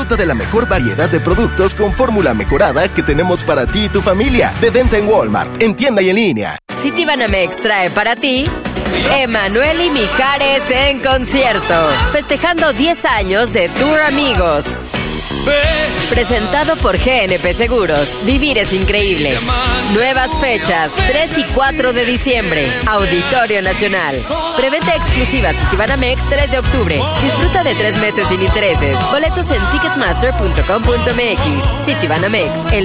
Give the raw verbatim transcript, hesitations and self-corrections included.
Disfruta de la mejor variedad de productos con fórmula mejorada que tenemos para ti y tu familia. De venta en Walmart, en tienda y en línea. Citibanamex trae para ti Emanuel y Mijares en concierto, festejando diez años de Tour Amigos. Presentado por G N P Seguros. Vivir es increíble. Nuevas fechas, tres y cuatro de diciembre. Auditorio Nacional. Preventa exclusiva Citibanamex tres de octubre. Disfruta de tres meses sin intereses. Boletos en ticketmaster punto com punto m x. Citibanamex, el